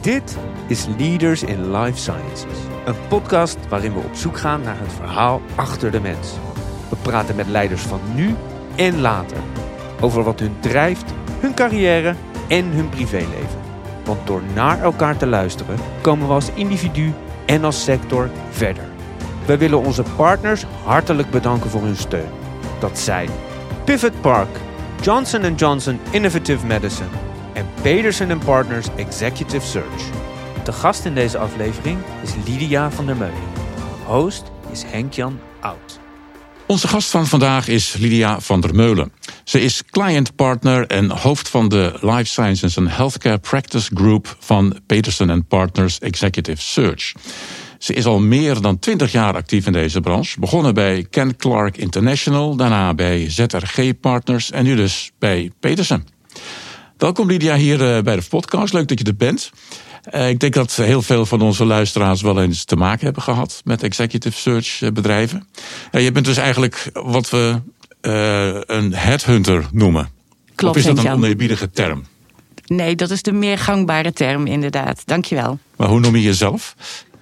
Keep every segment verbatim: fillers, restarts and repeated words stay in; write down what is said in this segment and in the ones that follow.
Dit is Leaders in Life Sciences. Een podcast waarin we op zoek gaan naar het verhaal achter de mens. We praten met leiders van nu en later. Over wat hun drijft, hun carrière en hun privéleven. Want door naar elkaar te luisteren komen we als individu en als sector verder. Wij willen onze partners hartelijk bedanken voor hun steun. Dat zijn Pivot Park, Johnson and Johnson Innovative Medicine en Peterson and Partners Executive Search. De gast in deze aflevering is Lydia van der Meulen. Host is Henk-Jan Oud. Onze gast van vandaag is Lydia van der Meulen. Ze is client partner en hoofd van de Life Sciences and Healthcare Practice Group van Peterson and Partners Executive Search. Ze is al meer dan twintig jaar actief in deze branche. Begonnen bij Ken Clark International, daarna bij Z R G Partners en nu dus bij Peterson. Welkom Lydia hier bij de podcast. Leuk dat je er bent. Uh, ik denk dat heel veel van onze luisteraars wel eens te maken hebben gehad met executive search bedrijven. Uh, je bent dus eigenlijk wat we uh, een headhunter noemen. Klopt, of is dat een Jan. oneerbiedige term? Nee, dat is de meer gangbare term inderdaad. Dankjewel. Maar hoe noem je jezelf?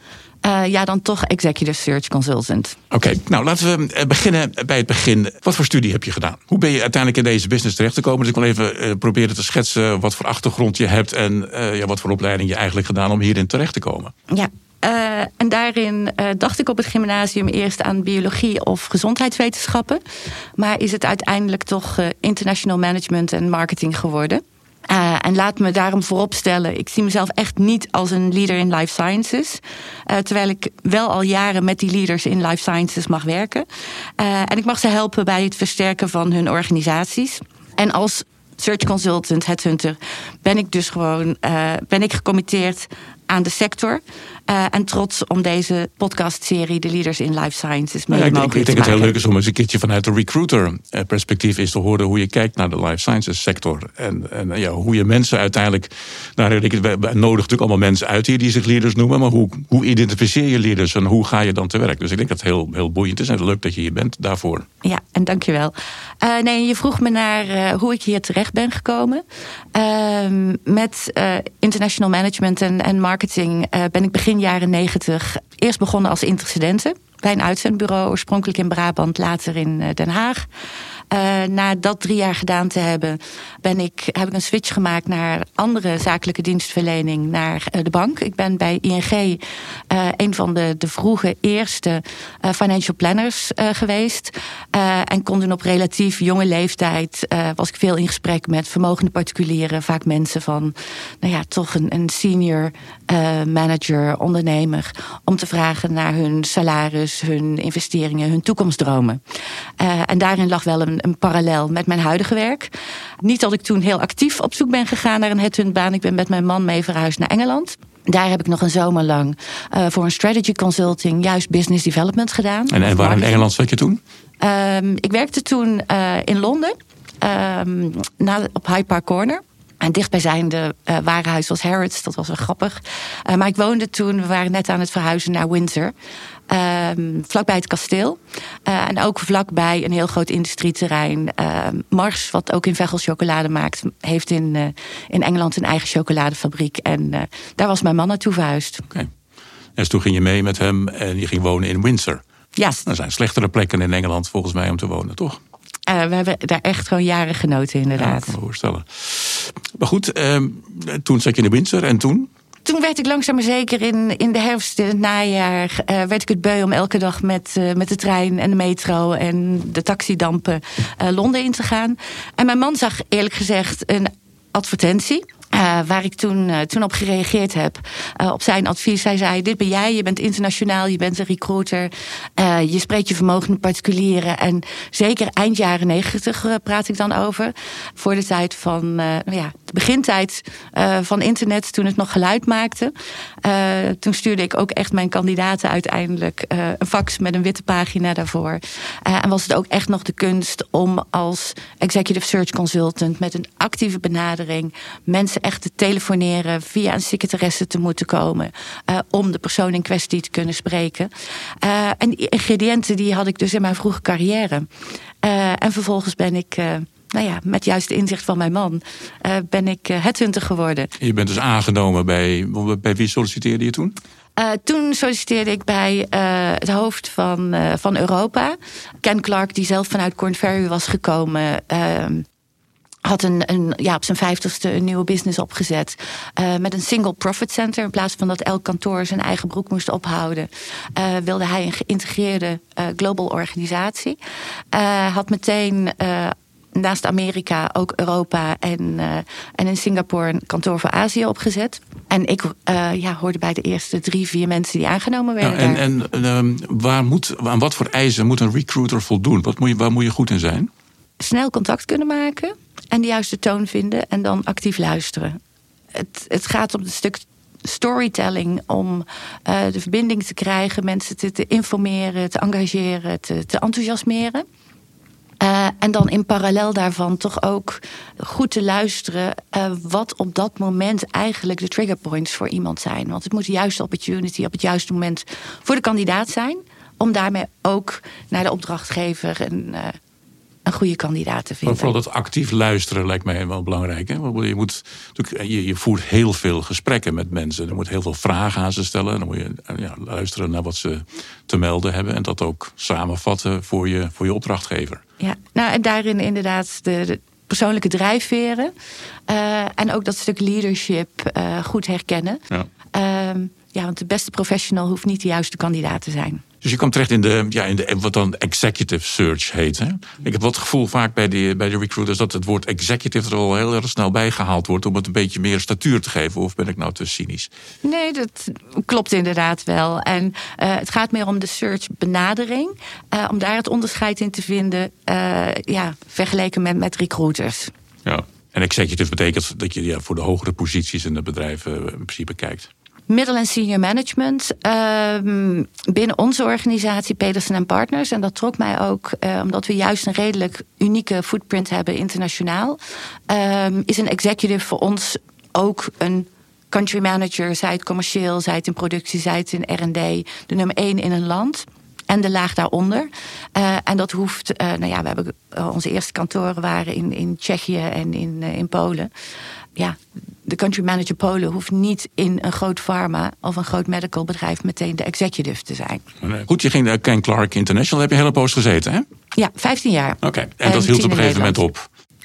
Uh, ja, dan toch executive search consultant. Oké, okay, nou laten we beginnen bij het begin. Wat voor studie heb je gedaan? Hoe ben je uiteindelijk in deze business terechtgekomen? Dus ik wil even uh, proberen te schetsen wat voor achtergrond je hebt en uh, ja, wat voor opleiding je eigenlijk gedaan om hierin terecht te komen. Ja, uh, en daarin uh, dacht ik op het gymnasium eerst aan biologie of gezondheidswetenschappen. Maar is het uiteindelijk toch uh, international management en marketing geworden. Uh, en laat me daarom vooropstellen, ik zie mezelf echt niet als een leader in life sciences. Uh, terwijl ik wel al jaren met die leaders in life sciences mag werken. Uh, en ik mag ze helpen bij het versterken van hun organisaties. En als search consultant, headhunter, ben ik dus gewoon uh, ben ik gecommitteerd aan de sector. Uh, en trots om deze podcastserie, de Leaders in Life Sciences, mee nou ja, ik, mogelijk ik denk te het heel maken. leuk is om eens een keertje vanuit de recruiter perspectief is te horen hoe je kijkt naar de life sciences sector. En, en ja, hoe je mensen uiteindelijk, nou, ik nodig natuurlijk allemaal mensen uit hier die zich leaders noemen, maar hoe, hoe identificeer je leaders en hoe ga je dan te werk? Dus ik denk dat het heel, heel boeiend is en leuk dat je hier bent daarvoor. Ja, en dankjewel. Uh, nee, je vroeg me naar uh, hoe ik hier terecht ben gekomen. Uh, met uh, international management en, en marketing uh, ben ik begin jaren negentig eerst begonnen als intercedente bij een uitzendbureau, oorspronkelijk in Brabant, later in uh, Den Haag. Uh, na dat drie jaar gedaan te hebben, ben ik, heb ik een switch gemaakt naar andere zakelijke dienstverlening, naar uh, de bank. Ik ben bij I N G uh, een van de, de vroege eerste uh, financial planners uh, geweest. Uh, en kon toen op relatief jonge leeftijd, uh, was ik veel in gesprek met vermogende particulieren, vaak mensen van, nou ja, toch een, een senior uh, manager, ondernemer, om te vragen naar hun salaris, hun investeringen, hun toekomstdromen. Uh, en daarin lag wel een een parallel met mijn huidige werk. Niet dat ik toen heel actief op zoek ben gegaan naar een headhuntbaan. Ik ben met mijn man mee verhuisd naar Engeland. Daar heb ik nog een zomer lang uh, voor een strategy consulting juist business development gedaan. En, en waar in Engeland zat je toen? Um, ik werkte toen uh, in Londen, um, na, op Hyde Park Corner. En dichtbijzijnde uh, warenhuis was Harrods, dat was wel grappig. Uh, maar ik woonde toen, we waren net aan het verhuizen naar Windsor. Um, vlakbij het kasteel. Uh, en ook vlakbij een heel groot industrieterrein. Uh, Mars, wat ook in Veghel chocolade maakt, heeft in, uh, in Engeland een eigen chocoladefabriek. En uh, daar was mijn man naartoe verhuisd. Oké. Okay. En dus toen ging je mee met hem en je ging wonen in Windsor. Ja. Er zijn slechtere plekken in Engeland volgens mij om te wonen, toch? Uh, we hebben daar echt gewoon jaren genoten, inderdaad. Ja, ik kan me voorstellen. Maar goed, uh, toen zat je in Windsor en toen? Toen werd ik langzaam maar zeker in, in de herfst, in het najaar, uh, werd ik het beu om elke dag met, uh, met de trein en de metro en de taxidampen uh, Londen in te gaan. En mijn man zag eerlijk gezegd een advertentie. Uh, waar ik toen, uh, toen op gereageerd heb. Uh, op zijn advies. Hij zei, dit ben jij, je bent internationaal, je bent een recruiter. Uh, je spreekt je vermogende particulieren. En zeker eind jaren negentig uh, praat ik dan over. Voor de tijd van, uh, nou ja, de begintijd uh, van internet, toen het nog geluid maakte. Uh, toen stuurde ik ook echt mijn kandidaten uiteindelijk uh, een fax met een witte pagina daarvoor. Uh, en was het ook echt nog de kunst om als executive search consultant met een actieve benadering mensen echt te telefoneren, via een secretaresse te moeten komen, uh, om de persoon in kwestie te kunnen spreken. Uh, en die ingrediënten die had ik dus in mijn vroege carrière. Uh, en vervolgens ben ik uh, nou ja, met juist de inzicht van mijn man uh, ben ik uh, headhunter geworden. Je bent dus aangenomen bij, bij wie solliciteerde je toen? Uh, toen solliciteerde ik bij uh, het hoofd van, uh, van Europa. Ken Clark, die zelf vanuit Korn Ferry was gekomen, Uh, had een, een, ja, op zijn vijftigste een nieuwe business opgezet. Uh, met een single profit center. In plaats van dat elk kantoor zijn eigen broek moest ophouden. Uh, wilde hij een geïntegreerde uh, global organisatie. Uh, had meteen Uh, naast Amerika ook Europa en, uh, en in Singapore een kantoor voor Azië opgezet. En ik uh, ja, hoorde bij de eerste drie, vier mensen die aangenomen werden. Ja, en en um, waar moet, aan wat voor eisen moet een recruiter voldoen? Wat moet je, waar moet je goed in zijn? Snel contact kunnen maken en de juiste toon vinden en dan actief luisteren. Het, het gaat om het stuk storytelling, om uh, de verbinding te krijgen, mensen te, te informeren, te engageren, te, te enthousiasmeren. Uh, en dan in parallel daarvan toch ook goed te luisteren Uh, wat op dat moment eigenlijk de trigger points voor iemand zijn. Want het moet de juiste opportunity op het juiste moment voor de kandidaat zijn, om daarmee ook naar de opdrachtgever een, uh, een goede kandidaat te vinden. Maar vooral dat actief luisteren lijkt mij wel belangrijk. Hè? Je, moet, je, je voert heel veel gesprekken met mensen. Er moet heel veel vragen aan ze stellen. Dan moet je ja, luisteren naar wat ze te melden hebben. En dat ook samenvatten voor je, voor je opdrachtgever. Ja, nou en daarin inderdaad de, de persoonlijke drijfveren. Uh, en ook dat stuk leadership uh, goed herkennen. Ja. Uh, ja, want de beste professional hoeft niet de juiste kandidaat te zijn. Dus je kwam terecht in de, ja, in de wat dan executive search heet. Hè? Ik heb wat gevoel vaak bij de, bij de recruiters dat het woord executive er al heel erg snel bij gehaald wordt om het een beetje meer statuur te geven. Of ben ik nou te cynisch? Nee, dat klopt inderdaad wel. En uh, het gaat meer om de search benadering. Uh, om daar het onderscheid in te vinden, uh, ja, vergeleken met, met recruiters. Ja, en executive betekent dat je ja, voor de hogere posities in het bedrijf uh, in principe kijkt. Middle- en senior management uh, binnen onze organisatie Peterson en Partners. En dat trok mij ook uh, omdat we juist een redelijk unieke footprint hebben internationaal. Uh, is een executive voor ons ook een country manager, zij het commercieel, zij het in productie, zij het in R en D, de nummer één in een land. En de laag daaronder. Uh, en dat hoeft, uh, nou ja, we hebben uh, onze eerste kantoren waren in, in Tsjechië en in, uh, in Polen. Ja, de country manager Polen hoeft niet in een groot pharma of een groot medical bedrijf meteen de executive te zijn. Goed, je ging naar Ken Clark International, heb je een hele poos gezeten, hè? Ja, vijftien jaar. Oké, okay. en, en dat hield op een gegeven moment op.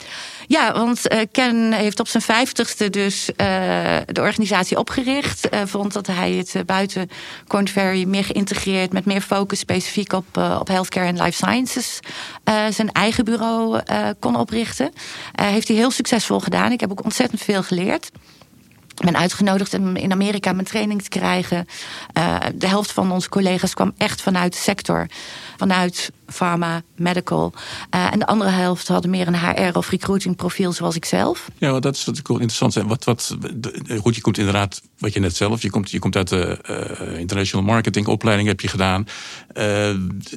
Ja, want uh, Ken heeft op zijn vijftigste dus uh, de organisatie opgericht. Uh, vond dat hij het uh, buiten Korn Ferry meer geïntegreerd, met meer focus specifiek op, uh, op healthcare en life sciences, uh, zijn eigen bureau uh, kon oprichten. Uh, heeft hij heel succesvol gedaan. Ik heb ook ontzettend veel geleerd. Ik ben uitgenodigd om in Amerika mijn training te krijgen. Uh, de helft van onze collega's kwam echt vanuit de sector. Vanuit pharma, medical. Uh, en de andere helft hadden meer een H R of recruiting profiel zoals ik zelf. Ja, want dat is natuurlijk wel interessant. Wat, wat, goed, je komt inderdaad, wat je net zelf, je komt, je komt uit de uh, international marketing opleiding, heb je gedaan. Uh,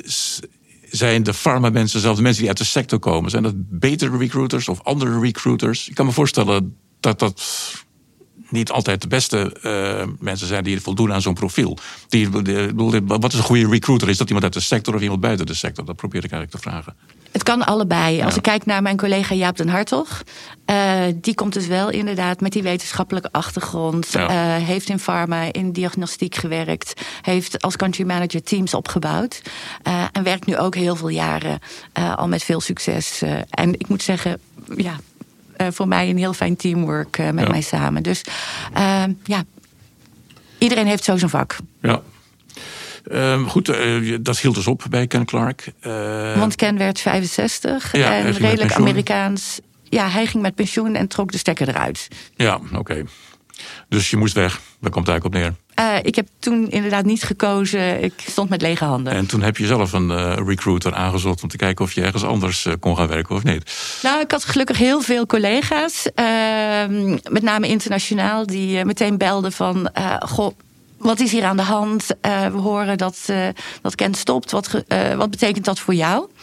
zijn de pharma mensen, zelfs de mensen die uit de sector komen, zijn dat betere recruiters of andere recruiters? Ik kan me voorstellen dat dat niet altijd de beste uh, mensen zijn die voldoen aan zo'n profiel. Die, die, wat is een goede recruiter? Is dat iemand uit de sector of iemand buiten de sector? Dat probeer ik eigenlijk te vragen. Het kan allebei. Ja. Als ik kijk naar mijn collega Jaap den Hartog, Uh, die komt dus wel inderdaad met die wetenschappelijke achtergrond. Ja. Uh, heeft in pharma, in diagnostiek gewerkt. Heeft als country manager teams opgebouwd. Uh, en werkt nu ook heel veel jaren uh, al met veel succes. Uh, en ik moet zeggen, ja, uh, voor mij een heel fijn teamwork uh, met ja. mij samen. Dus uh, ja, iedereen heeft zo zijn vak. Ja. Uh, goed, uh, dat hield dus op bij Ken Clark. Uh, Want Ken werd vijfenzestig ja, en redelijk Amerikaans. Ja, hij ging met pensioen en trok de stekker eruit. Ja, oké. Okay. Dus je moest weg. Daar komt het eigenlijk op neer. Uh, ik heb toen inderdaad niet gekozen. Ik stond met lege handen. En toen heb je zelf een uh, recruiter aangezocht om te kijken of je ergens anders uh, kon gaan werken of niet. Nou, ik had gelukkig heel veel collega's. Uh, met name internationaal. Die uh, meteen belden van, Uh, goh, wat is hier aan de hand? Uh, we horen dat, uh, dat Ken stopt. Wat, uh, wat betekent dat voor jou?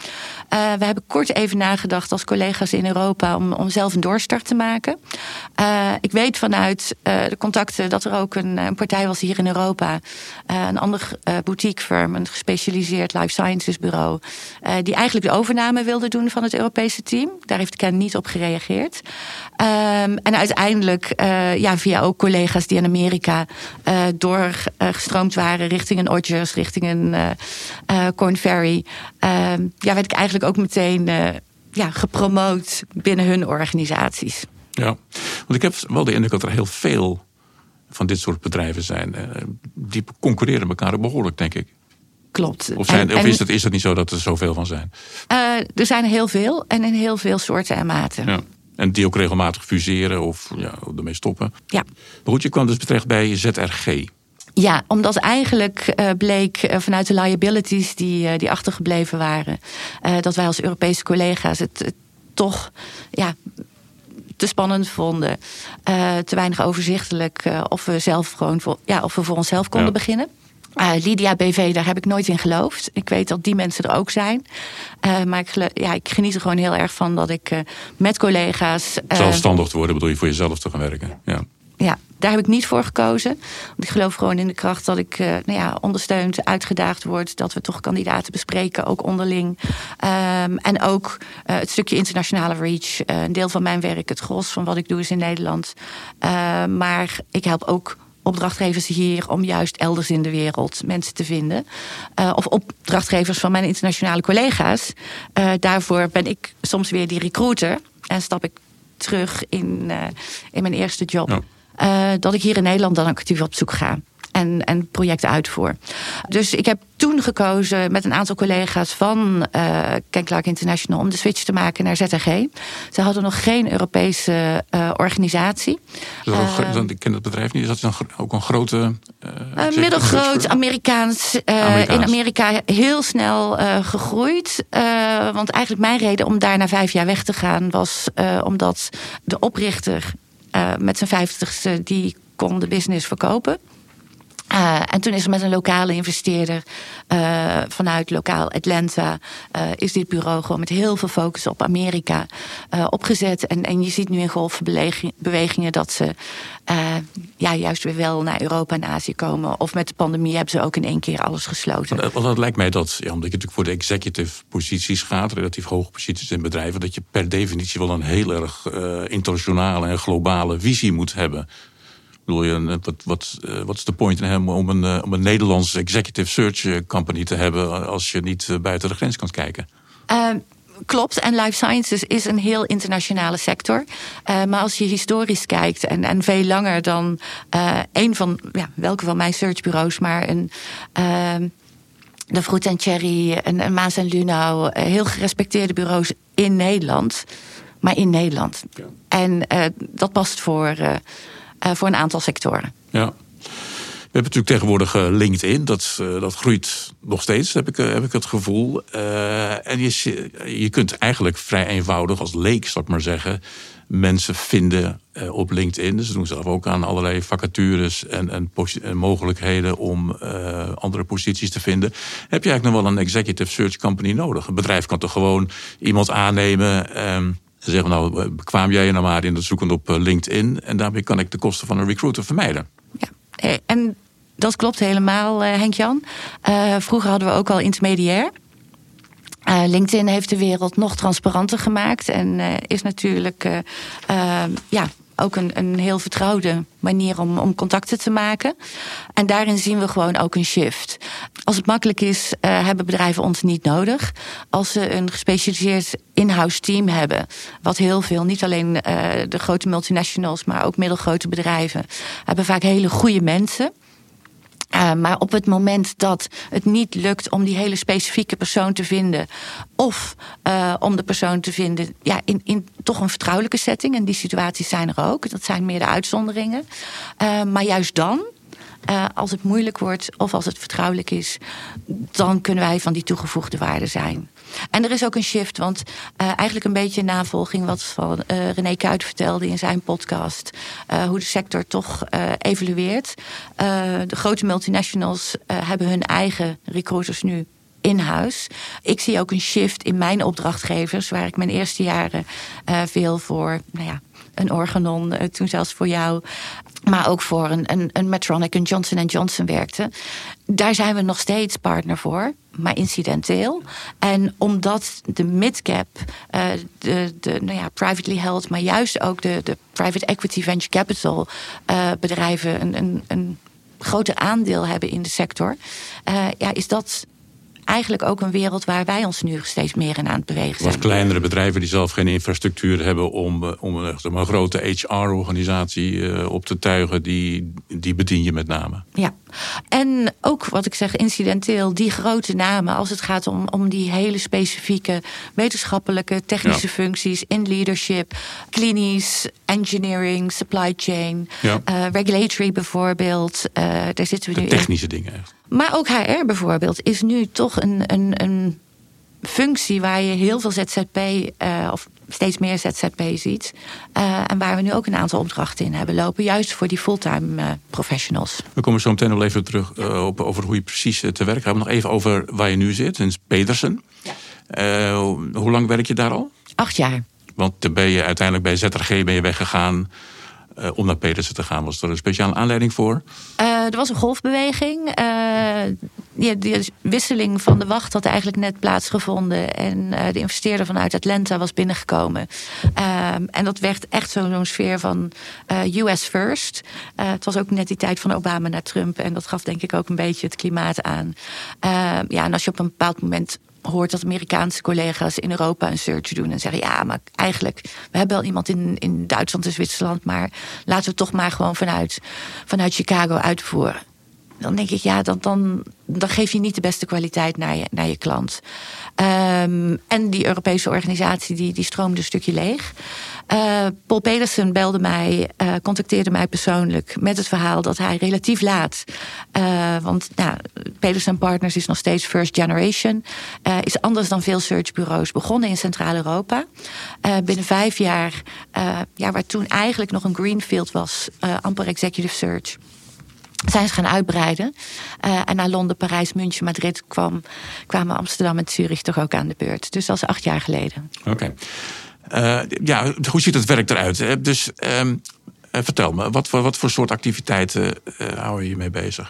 we hebben kort even nagedacht als collega's in Europa om, om zelf een doorstart te maken. Uh, ik weet vanuit uh, de contacten dat er ook een, een partij was hier in Europa. Uh, een ander uh, boutique firm, een gespecialiseerd life sciences bureau. Uh, die eigenlijk de overname wilde doen van het Europese team. Daar heeft Ken niet op gereageerd. Um, en uiteindelijk uh, ja, via ook collega's die in Amerika uh, doorgestroomd uh, waren richting een Odgers, richting een uh, uh, Korn Ferry. Uh, ja, werd ik eigenlijk ook meteen uh, ja, gepromoot binnen hun organisaties. Ja, want ik heb wel de indruk dat er heel veel van dit soort bedrijven zijn. Uh, die concurreren elkaar behoorlijk, denk ik. Klopt. Of, zijn, en, of en, is, het, is het niet zo dat er zoveel van zijn? Uh, er zijn heel veel en in heel veel soorten en maten. Ja. En die ook regelmatig fuseren of ja, ermee stoppen. Ja. Maar goed, je kwam dus terecht bij Z R G. Ja, omdat eigenlijk uh, bleek uh, vanuit de liabilities die, uh, die achtergebleven waren, Uh, dat wij als Europese collega's het, het toch ja, te spannend vonden. Uh, te weinig overzichtelijk uh, of we zelf gewoon voor, ja, of we voor onszelf konden ja. beginnen. Uh, Lydia B V, daar heb ik nooit in geloofd. Ik weet dat die mensen er ook zijn. Uh, maar ik, gelo- ja, ik geniet er gewoon heel erg van dat ik uh, met collega's Uh, Zelfstandig te worden, bedoel je, voor jezelf te gaan werken? Ja. Ja, daar heb ik niet voor gekozen. Want ik geloof gewoon in de kracht dat ik uh, nou ja, ondersteund, uitgedaagd word. Dat we toch kandidaten bespreken, ook onderling. Um, en ook uh, het stukje internationale reach. Uh, een deel van mijn werk, het gros van wat ik doe is in Nederland. Uh, maar ik help ook opdrachtgevers hier om juist elders in de wereld mensen te vinden. Uh, of opdrachtgevers van mijn internationale collega's. Uh, daarvoor ben ik soms weer die recruiter. En stap ik terug in, uh, in mijn eerste job. Ja. Uh, dat ik hier in Nederland dan actief op zoek ga. En, en projecten uitvoer. Dus ik heb toen gekozen met een aantal collega's van uh, Ken Clark International om de switch te maken naar Z R G. Ze hadden nog geen Europese uh, organisatie. Dus uh, een, ik ken het bedrijf niet. Is dat dan ook een grote Uh, uh, middelgroot Amerikaans. Uh, Amerikaans. In Amerika heel snel uh, gegroeid. Uh, want eigenlijk mijn reden om daar na vijf jaar weg te gaan was uh, omdat de oprichter uh, met zijn vijftigste die kon de business verkopen. Uh, en toen is er met een lokale investeerder uh, vanuit lokaal Atlanta Uh, is dit bureau gewoon met heel veel focus op Amerika uh, opgezet. En, en je ziet nu in golfbewegingen dat ze uh, ja, juist weer wel naar Europa en Azië komen. Of met de pandemie hebben ze ook in één keer alles gesloten. Want, want het lijkt mij dat, ja, omdat je natuurlijk voor de executive posities gaat, relatief hoge posities in bedrijven, dat je per definitie wel een heel erg uh, internationale en globale visie moet hebben. Bedoel je, wat, wat, wat is de point in hem om een, om een Nederlandse executive search company te hebben als je niet buiten de grens kan kijken? Uh, klopt, en life sciences is een heel internationale sector. Uh, maar als je historisch kijkt en, en veel langer dan uh, een van, ja, welke van mijn searchbureaus, maar een Uh, de Fruit and Cherry en, en Maas en Lunau, heel gerespecteerde bureaus in Nederland, maar in Nederland. Ja. En uh, dat past voor Uh, Uh, voor een aantal sectoren. Ja. We hebben natuurlijk tegenwoordig uh, LinkedIn. Dat, uh, dat groeit nog steeds, heb ik, uh, heb ik het gevoel. Uh, en je, je kunt eigenlijk vrij eenvoudig, als leek, zal ik maar zeggen, mensen vinden uh, op LinkedIn. Dus ze doen zelf ook aan allerlei vacatures en, en, posi- en mogelijkheden om uh, andere posities te vinden. Heb je eigenlijk nog wel een executive search company nodig? Een bedrijf kan toch gewoon iemand aannemen Um, Ze zeggen, nou, bekwaam jij je nou maar in het zoeken op LinkedIn en daarmee kan ik de kosten van een recruiter vermijden. Ja, en dat klopt helemaal, Henk-Jan. Uh, vroeger hadden we ook al intermediair. Uh, LinkedIn heeft de wereld nog transparanter gemaakt en uh, is natuurlijk uh, uh, ja, ook een, een heel vertrouwde manier om, om contacten te maken. En daarin zien we gewoon ook een shift. Als het makkelijk is, uh, hebben bedrijven ons niet nodig. Als ze een gespecialiseerd in-house team hebben, wat heel veel, niet alleen uh, de grote multinationals, maar ook middelgrote bedrijven, hebben vaak hele goede mensen. Uh, maar op het moment dat het niet lukt om die hele specifieke persoon te vinden, of uh, om de persoon te vinden ja, in, in toch een vertrouwelijke setting, en die situaties zijn er ook, dat zijn meer de uitzonderingen. Uh, maar juist dan, uh, als het moeilijk wordt of als het vertrouwelijk is, dan kunnen wij van die toegevoegde waarde zijn. En er is ook een shift, want uh, eigenlijk een beetje navolging wat van uh, René Kuijt vertelde in zijn podcast. Uh, hoe de sector toch uh, evolueert. Uh, de grote multinationals uh, hebben hun eigen recruiters nu in-house. Ik zie ook een shift in mijn opdrachtgevers, waar ik mijn eerste jaren uh, veel voor, nou ja, een Organon, uh, toen zelfs voor jou, maar ook voor een, een, een Medtronic en Johnson en Johnson werkte. Daar zijn we nog steeds partner voor, maar incidenteel. En omdat de midcap, uh, de, de nou ja, privately held, maar juist ook de, de private equity venture capital uh, bedrijven een, een, een groter aandeel hebben in de sector, uh, ja, is dat eigenlijk ook een wereld waar wij ons nu steeds meer in aan het bewegen zijn. Wat kleinere bedrijven die zelf geen infrastructuur hebben om, om een, een grote H R-organisatie uh, op te tuigen, die, die bedien je met name. Ja, en ook wat ik zeg, incidenteel, die grote namen, als het gaat om, om die hele specifieke wetenschappelijke, technische ja. functies in leadership, klinisch, engineering, supply chain, ja. uh, regulatory bijvoorbeeld. Uh, daar zitten we de nu technische in. dingen echt. Maar ook H R bijvoorbeeld is nu toch een, een, een functie waar je heel veel Z Z P, uh, of steeds meer Z Z P ziet. Uh, en waar we nu ook een aantal opdrachten in hebben lopen. Juist voor die fulltime uh, professionals. We komen zo meteen nog even terug uh, op, over hoe je precies uh, te werk gaat. Nog even over waar je nu zit, in Petersen. Ja. Uh, hoe lang werk je daar al? Acht jaar. Want dan ben je uiteindelijk bij Z R G ben je weggegaan. Uh, om naar Petersen te gaan. Was er een speciale aanleiding voor? Uh, er was een golfbeweging. Uh, die, die wisseling van de wacht had eigenlijk net plaatsgevonden. En uh, de investeerder vanuit Atlanta was binnengekomen. Uh, en dat werd echt zo, zo'n sfeer van uh, U S first. Uh, het was ook net die tijd van Obama naar Trump. En dat gaf denk ik ook een beetje het klimaat aan. Uh, ja, en als je op een bepaald moment hoort dat Amerikaanse collega's in Europa een search doen en zeggen, ja, maar eigenlijk, we hebben wel iemand in, in Duitsland en Zwitserland, maar laten we het toch maar gewoon vanuit, vanuit Chicago uitvoeren. Dan denk ik, ja, dan, dan, dan geef je niet de beste kwaliteit naar je, naar je klant. Um, en die Europese organisatie, die, die stroomde een stukje leeg. Uh, Paul Pedersen belde mij, uh, contacteerde mij persoonlijk met het verhaal dat hij relatief laat, uh, want nou, Pedersen Partners is nog steeds first generation, uh, is anders dan veel searchbureaus, begonnen in Centraal-Europa. Uh, binnen vijf jaar, uh, ja, waar toen eigenlijk nog een greenfield was, uh, amper executive search, zijn ze gaan uitbreiden. Uh, en naar Londen, Parijs, München, Madrid kwam, kwamen Amsterdam en Zurich toch ook aan de beurt. Dus dat is acht jaar geleden. Oké. Okay. Uh, ja, hoe ziet het werk eruit? Hè? Dus um, uh, vertel me, wat voor, wat voor soort activiteiten uh, hou je je mee bezig?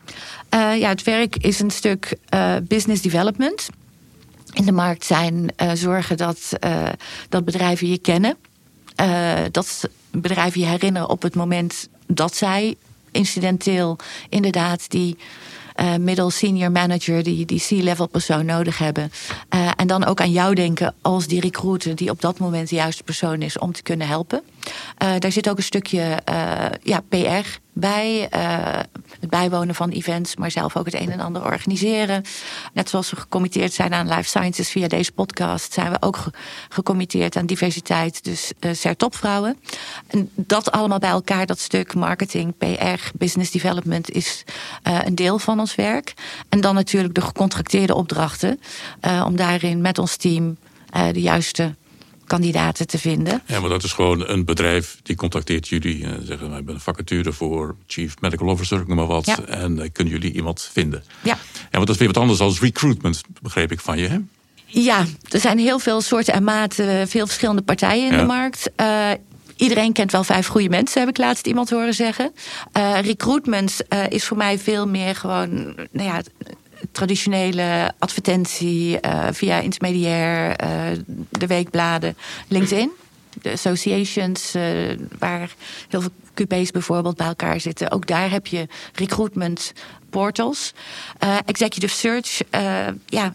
Uh, ja, het werk is een stuk uh, business development. In de markt zijn uh, zorgen dat, uh, dat bedrijven je kennen. Uh, dat bedrijven je herinneren op het moment dat zij incidenteel inderdaad die uh, middle senior manager, die, die C-level persoon nodig hebben. Uh, en dan ook aan jou denken als die recruiter die op dat moment de juiste persoon is om te kunnen helpen. Uh, daar zit ook een stukje uh, ja, P R bij. Uh, het bijwonen van events, maar zelf ook het een en ander organiseren. Net zoals we gecommitteerd zijn aan life sciences via deze podcast, zijn we ook ge- gecommitteerd aan diversiteit, dus uh, C E R topvrouwen. En dat allemaal bij elkaar, dat stuk marketing, P R, business development is uh, een deel van ons werk. En dan natuurlijk de gecontracteerde opdrachten, uh, om daarin met ons team uh, de juiste kandidaten te vinden. Ja, maar dat is gewoon een bedrijf die contacteert jullie en zeggen, we hebben een vacature voor Chief Medical Officer, ik noem maar wat, ja. En uh, kunnen jullie iemand vinden? Ja. Ja, want dat is weer wat anders dan recruitment, begreep ik van je, hè? Ja, er zijn heel veel soorten en maten, veel verschillende partijen in ja. de markt. Uh, Iedereen kent wel vijf goede mensen, heb ik laatst iemand horen zeggen. Uh, recruitment uh, is voor mij veel meer gewoon, nou ja, traditionele advertentie uh, via intermediair, uh, de weekbladen, LinkedIn, de associations, uh, waar heel veel Q P's bijvoorbeeld bij elkaar zitten. Ook daar heb je recruitment portals. Uh, executive search, uh, ja,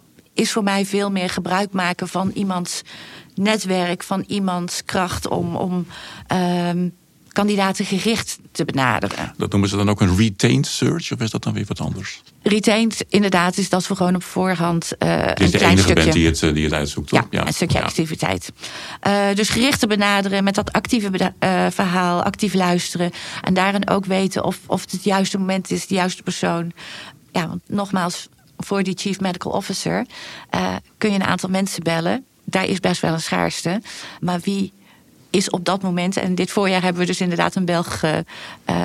is voor mij veel meer gebruik maken van iemands netwerk, van iemands kracht om, om um, kandidaten gericht te benaderen. Dat noemen ze dan ook een retained search, of is dat dan weer wat anders? Retained, inderdaad, is dat we gewoon op voorhand uh, een is de klein enige stukje bent die het, die het uitzoekt, toch? Ja, ja, een stukje ja. activiteit. Uh, dus gericht te benaderen met dat actieve beda- uh, verhaal, actief luisteren. En daarin ook weten of, of het het juiste moment is, de juiste persoon. Ja, want nogmaals, voor die Chief Medical Officer uh, kun je een aantal mensen bellen. Daar is best wel een schaarste. Maar wie is op dat moment, en dit voorjaar hebben we dus inderdaad een Belg uh,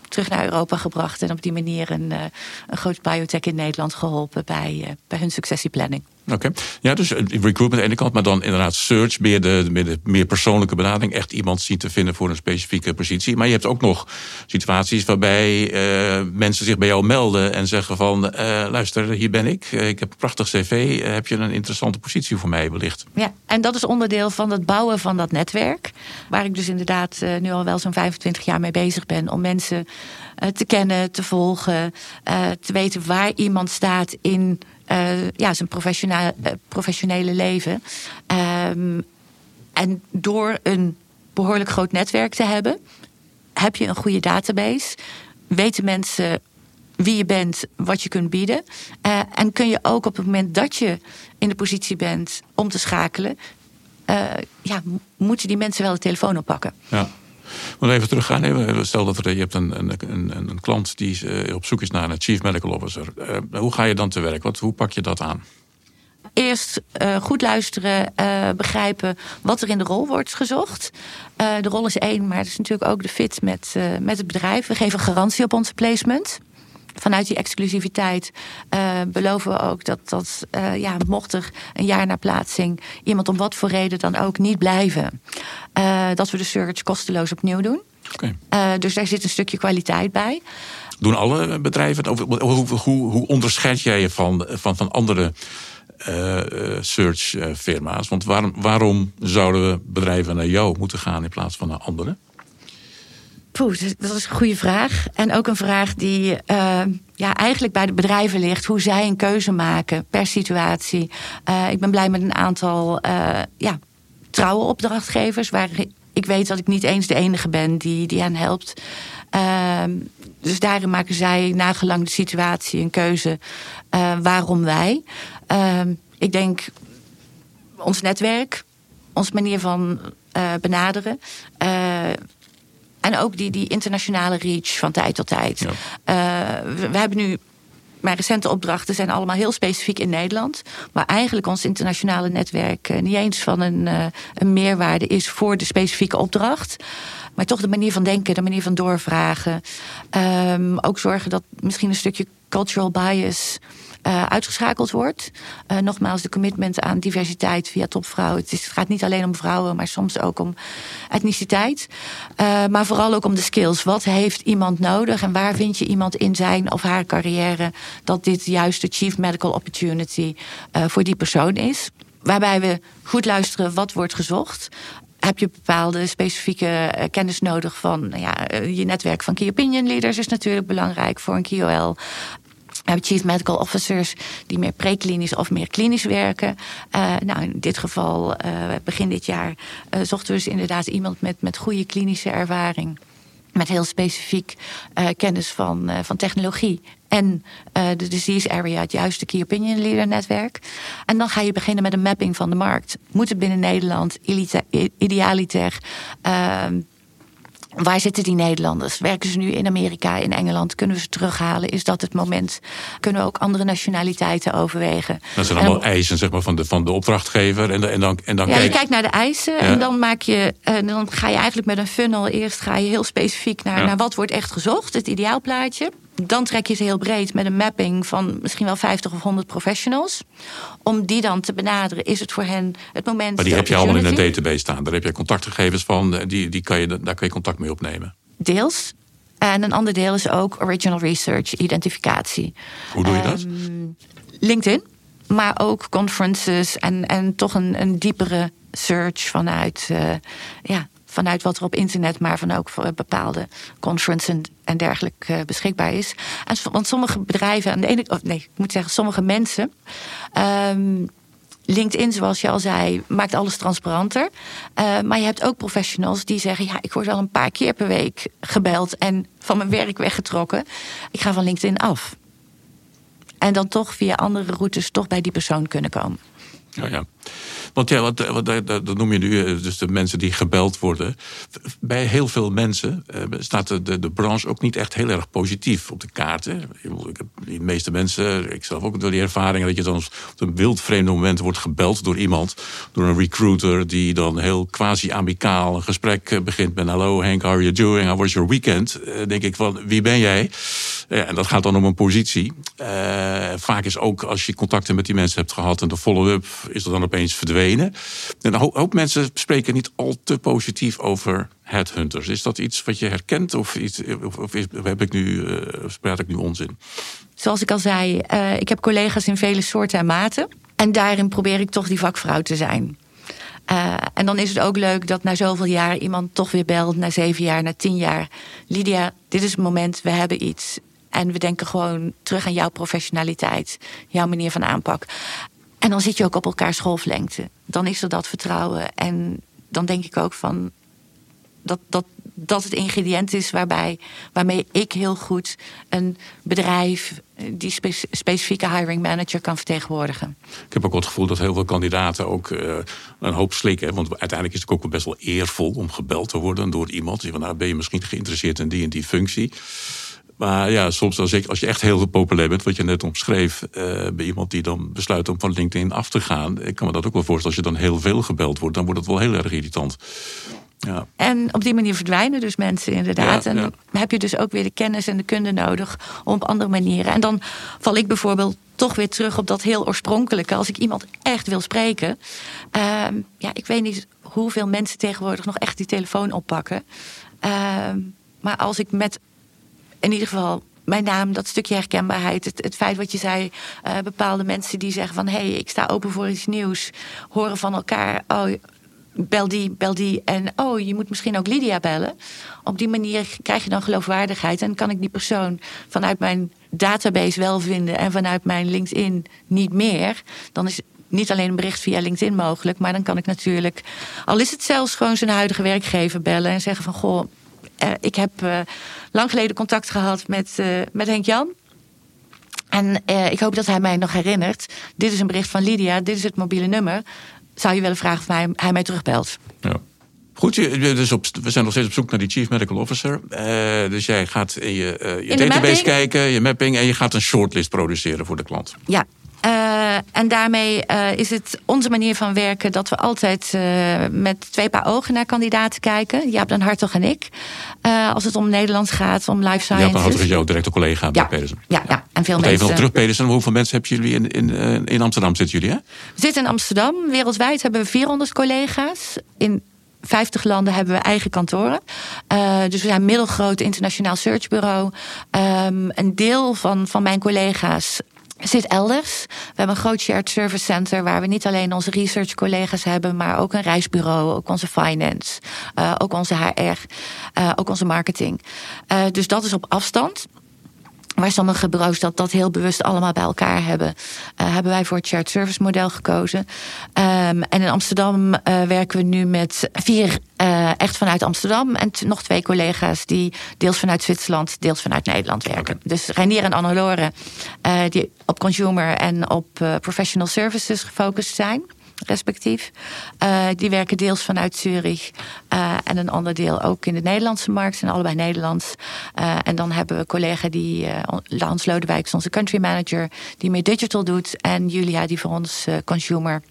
terug naar Europa gebracht. En op die manier een, uh, een groot biotech in Nederland geholpen bij, uh, bij hun successieplanning. Oké, okay. Ja, dus recruitment aan de ene kant, maar dan inderdaad search, meer de, meer de meer persoonlijke benadering. Echt iemand zien te vinden voor een specifieke positie. Maar je hebt ook nog situaties waarbij uh, mensen zich bij jou melden en zeggen van, uh, luister, hier ben ik. Ik heb een prachtig cv. Uh, heb je een interessante positie voor mij wellicht? Ja, en dat is onderdeel van het bouwen van dat netwerk. Waar ik dus inderdaad uh, nu al wel zo'n vijfentwintig jaar mee bezig ben. Om mensen uh, te kennen, te volgen, uh, te weten waar iemand staat in Uh, ja, zijn professionele, uh, professionele leven. Um, en door een behoorlijk groot netwerk te hebben, heb je een goede database. Weten mensen wie je bent, wat je kunt bieden. Uh, en kun je ook op het moment dat je in de positie bent om te schakelen, Uh, ja, moeten die mensen wel de telefoon oppakken. Ja. Maar even teruggaan. Stel dat er, je hebt een, een, een, een klant die op zoek is naar een chief medical officer. Uh, hoe ga je dan te werk? Wat, hoe pak je dat aan? Eerst uh, goed luisteren, uh, begrijpen wat er in de rol wordt gezocht. Uh, de rol is één, maar het is natuurlijk ook de fit met, uh, met het bedrijf. We geven garantie op onze placement. Vanuit die exclusiviteit uh, beloven we ook dat, dat uh, ja, mocht er een jaar na plaatsing iemand om wat voor reden dan ook niet blijven, Uh, dat we de search kosteloos opnieuw doen. Okay. Uh, dus daar zit een stukje kwaliteit bij. Doen alle bedrijven het? Hoe, hoe, hoe onderscheid jij je van, van, van andere uh, search firma's? Want waarom, waarom zouden bedrijven naar jou moeten gaan in plaats van naar anderen? Poeh, dat is een goede vraag. En ook een vraag die uh, ja, eigenlijk bij de bedrijven ligt. Hoe zij een keuze maken per situatie. Uh, ik ben blij met een aantal uh, ja, trouwe opdrachtgevers. Waar ik weet dat ik niet eens de enige ben die, die hen helpt. Uh, dus daarin maken zij nagelang de situatie een keuze. Uh, waarom wij? Uh, ik denk ons netwerk. Onze manier van uh, benaderen. Uh, En ook die, die internationale reach van tijd tot tijd. Ja. Uh, we, we hebben nu, mijn recente opdrachten zijn allemaal heel specifiek in Nederland. Maar eigenlijk ons internationale netwerk uh, niet eens van een, uh, een meerwaarde is voor de specifieke opdracht. Maar toch de manier van denken, de manier van doorvragen. Um, ook zorgen dat misschien een stukje cultural bias Uh, uitgeschakeld wordt. Uh, nogmaals, de commitment aan diversiteit via topvrouwen. Het, is, het gaat niet alleen om vrouwen, maar soms ook om etniciteit. Uh, maar vooral ook om de skills. Wat heeft iemand nodig en waar vind je iemand in zijn of haar carrière dat dit juist de chief medical opportunity uh, voor die persoon is. Waarbij we goed luisteren wat wordt gezocht. Heb je bepaalde specifieke uh, kennis nodig van nou ja, uh, je netwerk van key opinion leaders is natuurlijk belangrijk voor een K O L. We hebben chief medical officers die meer preklinisch of meer klinisch werken. Uh, nou, in dit geval, uh, begin dit jaar, uh, zochten we dus inderdaad iemand met, met goede klinische ervaring. Met heel specifiek uh, kennis van, uh, van technologie. En uh, de disease area, het juiste key opinion leader netwerk. En dan ga je beginnen met een mapping van de markt. Moet het binnen Nederland, idealiter. Uh, Waar zitten die Nederlanders? Werken ze nu in Amerika, in Engeland? Kunnen we ze terughalen? Is dat het moment? Kunnen we ook andere nationaliteiten overwegen? Dat zijn allemaal en, eisen zeg maar, van, de, van de opdrachtgever. En, en dan, en dan ja, kijk... je kijkt naar de eisen. Ja. En dan, maak je, en dan ga je eigenlijk met een funnel. Eerst ga je heel specifiek naar, ja. naar wat wordt echt gezocht. Het ideaalplaatje. Dan trek je ze heel breed met een mapping van misschien wel vijftig of honderd professionals. Om die dan te benaderen, is het voor hen het moment. Maar die heb je allemaal in een database staan. Daar heb je contactgegevens van, die, die kan je, daar kan je contact mee opnemen. Deels. En een ander deel is ook original research, identificatie. Hoe doe je dat? Um, LinkedIn, maar ook conferences en, en toch een, een diepere search vanuit, uh, ja, vanuit wat er op internet, maar van ook voor bepaalde conferences en dergelijke uh, beschikbaar is. En, want sommige bedrijven, aan de ene, of nee, ik moet zeggen, sommige mensen. Um, LinkedIn, zoals je al zei, maakt alles transparanter. Uh, maar je hebt ook professionals die zeggen, ja, ik word al een paar keer per week gebeld en van mijn werk weggetrokken. Ik ga van LinkedIn af. En dan toch via andere routes toch bij die persoon kunnen komen. Ja, ja. Want ja, wat, wat, dat, dat noem je nu, dus de mensen die gebeld worden. Bij heel veel mensen uh, staat de, de, de branche ook niet echt heel erg positief op de kaart. Hè? Ik heb, de meeste mensen, ik zelf ook door die ervaring, dat je dan op een wildvreemde moment wordt gebeld door iemand, door een recruiter, die dan heel quasi-amicaal een gesprek begint met: hallo Henk, how are you doing? How was your weekend? Uh, denk ik van, wie ben jij? Ja, en dat gaat dan om een positie. Uh, vaak is ook als je contacten met die mensen hebt gehad en de follow-up is er dan opeens verdwenen. En een hoop mensen spreken niet al te positief over headhunters. Is dat iets wat je herkent of, iets, of, of, is, of heb ik nu, uh, of praat ik nu onzin? Zoals ik al zei, uh, ik heb collega's in vele soorten en maten. En daarin probeer ik toch die vakvrouw te zijn. Uh, en dan is het ook leuk dat na zoveel jaar iemand toch weer belt, na zeven jaar, na tien jaar. Lydia, dit is het moment, we hebben iets. En we denken gewoon terug aan jouw professionaliteit, jouw manier van aanpak. En dan zit je ook op elkaars golflengte. Dan is er dat vertrouwen. En dan denk ik ook van dat dat, dat het ingrediënt is waarbij, waarmee ik heel goed een bedrijf, die spe- specifieke hiring manager kan vertegenwoordigen. Ik heb ook het gevoel dat heel veel kandidaten ook uh, een hoop slikken. Want uiteindelijk is het ook best wel eervol om gebeld te worden door iemand. Die van, nou, ben je misschien geïnteresseerd in die en die functie. Maar ja, soms als, ik, als je echt heel populair bent, wat je net omschreef, uh, bij iemand die dan besluit om van LinkedIn af te gaan. Ik kan me dat ook wel voorstellen, als je dan heel veel gebeld wordt, dan wordt het wel heel erg irritant. Ja. En op die manier verdwijnen dus mensen inderdaad. Ja, en ja. dan heb je dus ook weer de kennis en de kunde nodig om op andere manieren. En dan val ik bijvoorbeeld toch weer terug op dat heel oorspronkelijke. Als ik iemand echt wil spreken. Uh, ja, ik weet niet hoeveel mensen tegenwoordig nog echt die telefoon oppakken. Uh, maar als ik met in ieder geval mijn naam, dat stukje herkenbaarheid, het, het feit wat je zei, uh, bepaalde mensen die zeggen van hé, hey, ik sta open voor iets nieuws, horen van elkaar, oh, bel die, bel die en oh, je moet misschien ook Lydia bellen. Op die manier krijg je dan geloofwaardigheid en kan ik die persoon vanuit mijn database wel vinden en vanuit mijn LinkedIn niet meer. Dan is niet alleen een bericht via LinkedIn mogelijk, maar dan kan ik natuurlijk, al is het zelfs gewoon zijn huidige werkgever bellen en zeggen van goh, uh, ik heb uh, lang geleden contact gehad met, uh, met Henk Jan. En uh, ik hoop dat hij mij nog herinnert. Dit is een bericht van Lydia, dit is het mobiele nummer. Zou je willen vragen of hij, hij mij terugbelt? Ja. Goed, je, dus op, we zijn nog steeds op zoek naar die Chief Medical Officer. Uh, dus jij gaat in je, uh, je in database kijken, je mapping, en je gaat een shortlist produceren voor de klant. Ja. Uh, en daarmee uh, is het onze manier van werken dat we altijd uh, met twee paar ogen naar kandidaten kijken. Jaap den Hartog en ik. Uh, als het om Nederland gaat, om life sciences. Jaap den Hartog is jouw directe collega ja, bij Pedersen. Ja, ja, en veel Want mensen. Even nog terug, Pedersen. Hoeveel mensen hebben jullie in, in, in Amsterdam zitten jullie, hè? We zitten in Amsterdam. Wereldwijd hebben we vierhonderd collega's. In vijftig landen hebben we eigen kantoren. Uh, dus we zijn een middelgroot internationaal searchbureau. Um, een deel van, van mijn collega's zit elders. We hebben een groot shared service center waar we niet alleen onze research collega's hebben, maar ook een reisbureau, ook onze finance, uh, ook onze H R, uh, ook onze marketing. Uh, dus dat is op afstand. Waar sommige bureaus dat, dat heel bewust allemaal bij elkaar hebben, uh, hebben wij voor het shared service model gekozen. Um, en in Amsterdam uh, werken we nu met vier uh, echt vanuit Amsterdam en t- nog twee collega's die deels vanuit Zwitserland, deels vanuit Nederland werken. Okay. Dus Reinier en Annelore, uh, die op consumer en op uh, professional services gefocust zijn. Respectief. Uh, die werken deels vanuit Zurich uh, en een ander deel ook in de Nederlandse markt. Zijn allebei Nederlands. Uh, en dan hebben we een collega die, uh, Hans Lodewijk is onze country manager, die meer digital doet. En Julia die voor ons uh, consumer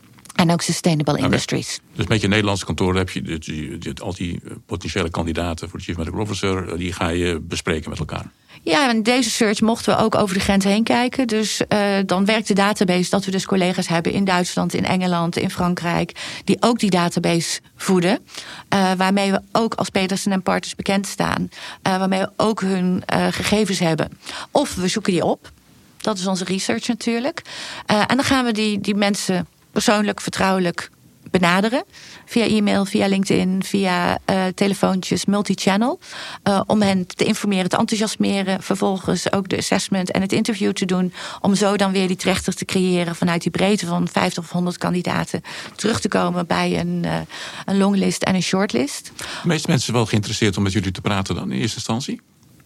en ook sustainable okay. industries. Dus met je Nederlandse kantoor heb je die, die, die, al die potentiële kandidaten voor de Chief Medical Officer, die ga je bespreken met elkaar. Ja, en deze search mochten we ook over de grens heen kijken. Dus uh, dan werkt de database dat we dus collega's hebben in Duitsland, in Engeland, in Frankrijk, die ook die database voeden. Uh, waarmee we ook als Pedersen en Partners bekend staan. Uh, waarmee we ook hun uh, gegevens hebben. Of we zoeken die op. Dat is onze research natuurlijk. Uh, en dan gaan we die, die mensen persoonlijk, vertrouwelijk benaderen. Via e-mail, via LinkedIn, via uh, telefoontjes, multi-channel. Uh, om hen te informeren, te enthousiasmeren. Vervolgens ook de assessment en het interview te doen. Om zo dan weer die trechter te creëren vanuit die breedte van vijftig of honderd kandidaten. Terug te komen bij een, uh, een longlist en een shortlist. De meeste mensen zijn wel geïnteresseerd om met jullie te praten dan in eerste instantie? Mm,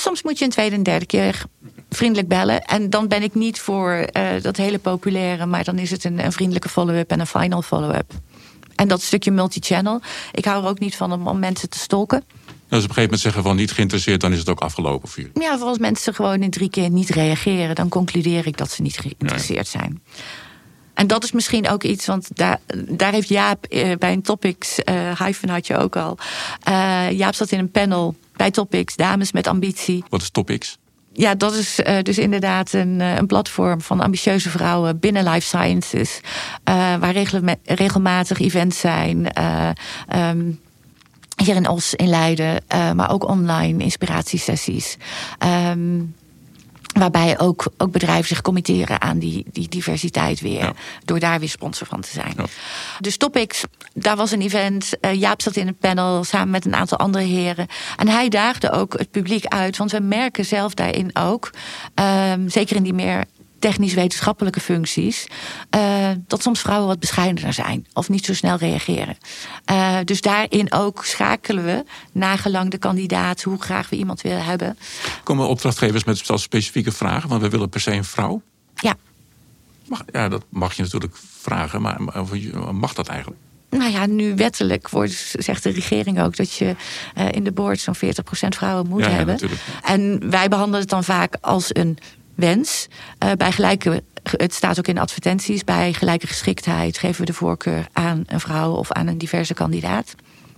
soms moet je een tweede en derde keer vriendelijk bellen. En dan ben ik niet voor uh, dat hele populaire, maar dan is het een, een vriendelijke follow-up en een final follow-up. En dat stukje multi-channel. Ik hou er ook niet van om, om mensen te stalken. Dus op een gegeven moment zeggen van niet geïnteresseerd, dan is het ook afgelopen voor jullie. Ja, als mensen gewoon in drie keer niet reageren, dan concludeer ik dat ze niet geïnteresseerd zijn. En dat is misschien ook iets, want daar, daar heeft Jaap uh, bij een Topics, uh, Hyphen had je ook al. Uh, Jaap zat in een panel bij Topics, dames met ambitie. Wat is Topics? Ja, dat is uh, dus inderdaad een, uh, een platform van ambitieuze vrouwen binnen life sciences. Uh, waar regel- regelmatig events zijn. Uh, um, hier in Os, in Leiden. Uh, maar ook online inspiratiesessies. Um, Waarbij ook, ook bedrijven zich committeren aan die, die diversiteit weer. Ja. Door daar weer sponsor van te zijn. Ja. Dus Topics, daar was een event. Uh, Jaap zat in een panel samen met een aantal andere heren. En hij daagde ook het publiek uit. Want we merken zelf daarin ook. Um, zeker in die meer technisch-wetenschappelijke functies. Uh, dat soms vrouwen wat bescheidener zijn. Of niet zo snel reageren. Uh, dus daarin ook schakelen we nagelang de kandidaat. Hoe graag we iemand willen hebben. Komen opdrachtgevers met specifieke vragen? Want we willen per se een vrouw. Ja. Mag, ja, dat mag je natuurlijk vragen. Maar mag dat eigenlijk? Nou ja, nu wettelijk wordt, zegt de regering ook dat je uh, in de board zo'n veertig procent vrouwen moet ja, hebben. Ja, natuurlijk. En wij behandelen het dan vaak als een wens. Uh, bij gelijke, het staat ook in advertenties, bij gelijke geschiktheid geven we de voorkeur aan een vrouw of aan een diverse kandidaat.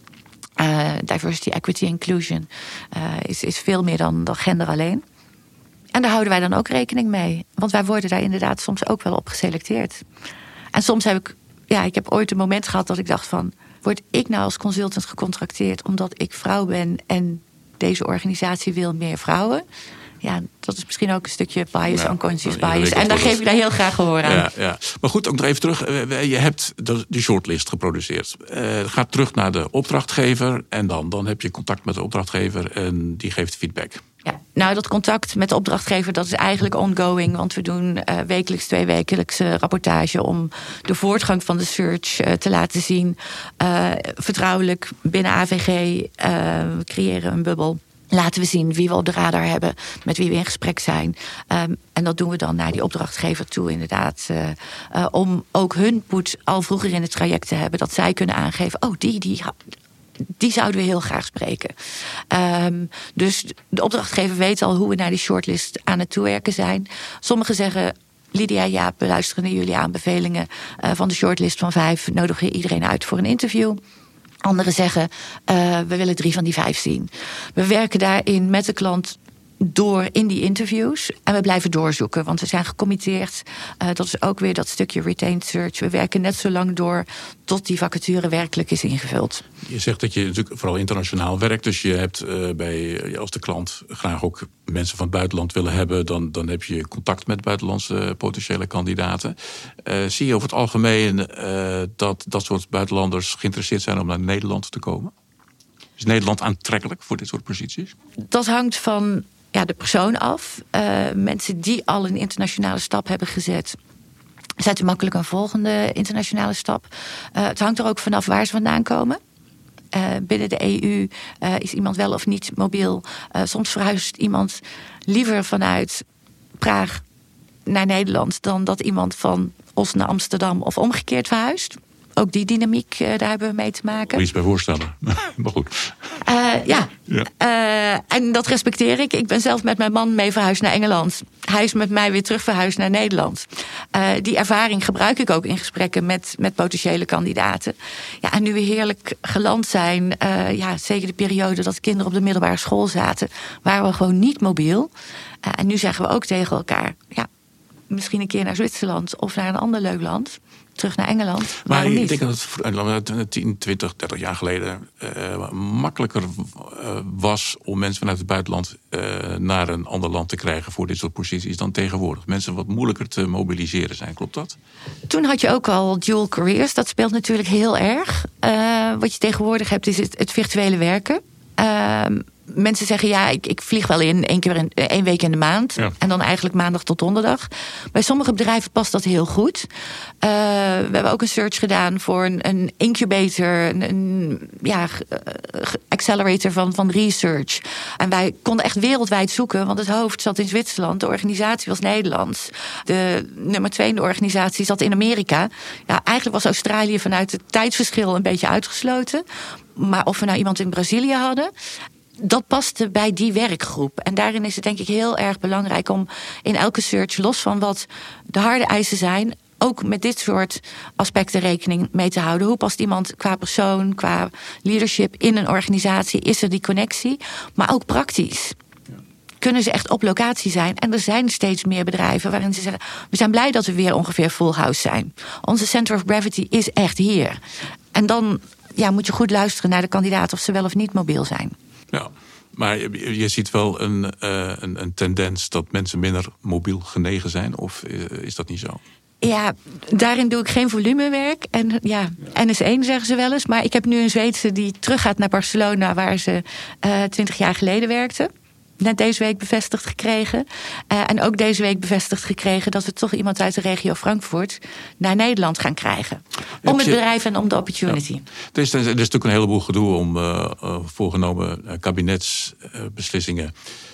Uh, diversity, equity, inclusion uh, is, is veel meer dan, dan gender alleen. En daar houden wij dan ook rekening mee. Want wij worden daar inderdaad soms ook wel op geselecteerd. En soms heb ik, ja, ik heb ooit een moment gehad dat ik dacht van, word ik nou als consultant gecontracteerd omdat ik vrouw ben en deze organisatie wil meer vrouwen? Ja, dat is misschien ook een stukje bias, ja, unconscious bias. En daar geef ik daar heel graag gehoor aan. Ja, ja. Maar goed, ook nog even terug. Je hebt de shortlist geproduceerd. Uh, gaat terug naar de opdrachtgever. En dan, dan heb je contact met de opdrachtgever en die geeft feedback. Ja, nou, dat contact met de opdrachtgever, dat is eigenlijk ongoing. Want we doen uh, wekelijks, tweewekelijkse rapportage om de voortgang van de search uh, te laten zien. Uh, vertrouwelijk binnen A V G. Uh, we creëren een bubbel. Laten we zien wie we op de radar hebben, met wie we in gesprek zijn. Um, en dat doen we dan naar die opdrachtgever toe, inderdaad. Uh, uh, om ook hun poets al vroeger in het traject te hebben. Dat zij kunnen aangeven, oh, die, die, die zouden we heel graag spreken. Um, dus de opdrachtgever weet al hoe we naar die shortlist aan het toewerken zijn. Sommigen zeggen, Lydia, Jaap, we luisteren naar jullie aanbevelingen uh, van de shortlist van vijf. Nodigen je iedereen uit voor een interview. Anderen zeggen, uh, we willen drie van die vijf zien. We werken daarin met de klant door in die interviews. En we blijven doorzoeken, want we zijn gecommitteerd. Uh, dat is ook weer dat stukje retained search. We werken net zo lang door tot die vacature werkelijk is ingevuld. Je zegt dat je natuurlijk vooral internationaal werkt. Dus je hebt uh, bij, als de klant graag ook mensen van het buitenland willen hebben, dan, dan heb je contact met buitenlandse potentiële kandidaten. Uh, zie je over het algemeen uh, dat dat soort buitenlanders geïnteresseerd zijn om naar Nederland te komen? Is Nederland aantrekkelijk voor dit soort posities? Dat hangt van ja, de persoon af. Uh, mensen die al een internationale stap hebben gezet, zetten makkelijk een volgende internationale stap. Uh, het hangt er ook vanaf waar ze vandaan komen. Uh, binnen de E U uh, is iemand wel of niet mobiel. Uh, soms verhuist iemand liever vanuit Praag naar Nederland dan dat iemand van Os naar Amsterdam of omgekeerd verhuist. Ook die dynamiek, uh, daar hebben we mee te maken. Moet je iets bij voorstellen. Maar goed. Uh, ja, ja. Uh, en dat respecteer ik. Ik ben zelf met mijn man mee verhuisd naar Engeland. Hij is met mij weer terug verhuisd naar Nederland. Uh, die ervaring gebruik ik ook in gesprekken met, met potentiële kandidaten. Ja, en nu we heerlijk geland zijn, uh, ja, zeker de periode dat kinderen op de middelbare school zaten, waren we gewoon niet mobiel. Uh, en nu zeggen we ook tegen elkaar, ja, misschien een keer naar Zwitserland of naar een ander leuk land. Terug naar Engeland. Maar ik niet? denk dat het tien, twintig, dertig jaar geleden uh, makkelijker uh, was om mensen vanuit het buitenland uh, naar een ander land te krijgen voor dit soort posities dan tegenwoordig. Mensen wat moeilijker te mobiliseren zijn, klopt dat? Toen had je ook al dual careers. Dat speelt natuurlijk heel erg. Uh, wat je tegenwoordig hebt is het, het virtuele werken. Uh, mensen zeggen, ja, ik, ik vlieg wel in één keer in één week in de maand. Ja. En dan eigenlijk maandag tot donderdag. Bij sommige bedrijven past dat heel goed. Uh, we hebben ook een search gedaan voor een, een incubator, een, een ja, accelerator van, van research. En wij konden echt wereldwijd zoeken, want het hoofd zat in Zwitserland, de organisatie was Nederlands. De nummer twee in de organisatie zat in Amerika. Ja, eigenlijk was Australië vanuit het tijdsverschil een beetje uitgesloten. Maar of we nou iemand in Brazilië hadden, dat paste bij die werkgroep. En daarin is het denk ik heel erg belangrijk om in elke search, los van wat de harde eisen zijn, ook met dit soort aspecten rekening mee te houden. Hoe past iemand qua persoon, qua leadership in een organisatie? Is er die connectie? Maar ook praktisch. Kunnen ze echt op locatie zijn? En er zijn steeds meer bedrijven waarin ze zeggen, we zijn blij dat we weer ongeveer full house zijn. Onze center of gravity is echt hier. En dan ja, moet je goed luisteren naar de kandidaten of ze wel of niet mobiel zijn. Ja, maar je ziet wel een, uh, een, een tendens dat mensen minder mobiel genegen zijn, of uh, is dat niet zo? Ja, daarin doe ik geen volumewerk. En ja, N S één zeggen ze wel eens. Maar ik heb nu een Zweedse die teruggaat naar Barcelona, waar ze twintig uh, jaar geleden werkte. Net deze week bevestigd gekregen. Uh, en ook deze week bevestigd gekregen dat we toch iemand uit de regio Frankfurt naar Nederland gaan krijgen. Om het bedrijf en om de opportunity. Ja. Er, is, er is natuurlijk een heleboel gedoe om uh, uh, voorgenomen uh, kabinetsbeslissingen